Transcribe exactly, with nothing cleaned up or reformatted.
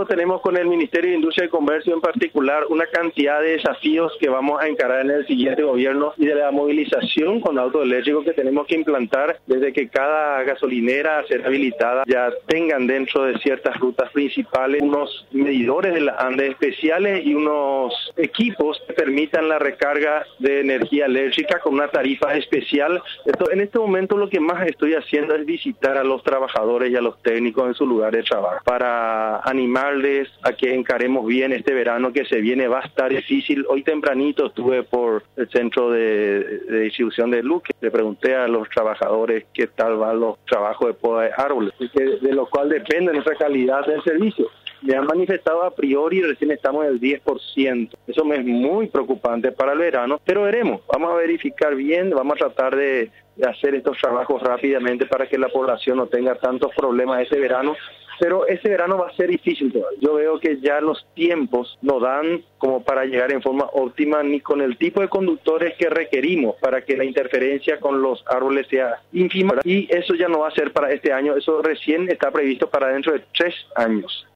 nosotros tenemos con el Ministerio de Industria y Comercio en particular una cantidad de desafíos que vamos a encarar en el siguiente gobierno y de la movilización con autos eléctricos que tenemos que implantar desde que cada gasolinera a ser habilitada ya tengan dentro de ciertas rutas principales unos medidores de la ANDE especiales y unos equipos que permitan la recarga de energía eléctrica con una tarifa especial. Esto, en este momento lo que más estoy haciendo es visitar a los trabajadores y a los técnicos en su lugar de trabajo para animarles a que encaremos bien este verano que se viene. Va a estar difícil. Hoy tempranito estuve por el centro de, de distribución de luz, le pregunté a los trabajadores qué tal van los trabajos de poda de árboles, de, de lo cual depende nuestra calidad del servicio. Me han manifestado a priori, recién estamos en el diez por ciento. Eso me es muy preocupante para el verano, pero veremos. Vamos a verificar bien, vamos a tratar de, de hacer estos trabajos rápidamente para que la población no tenga tantos problemas este verano. Pero ese verano va a ser difícil todavía. Yo veo que ya los tiempos no dan como para llegar en forma óptima ni con el tipo de conductores que requerimos para que la interferencia con los árboles sea ínfima. Y eso ya no va a ser para este año, eso recién está previsto para dentro de tres años.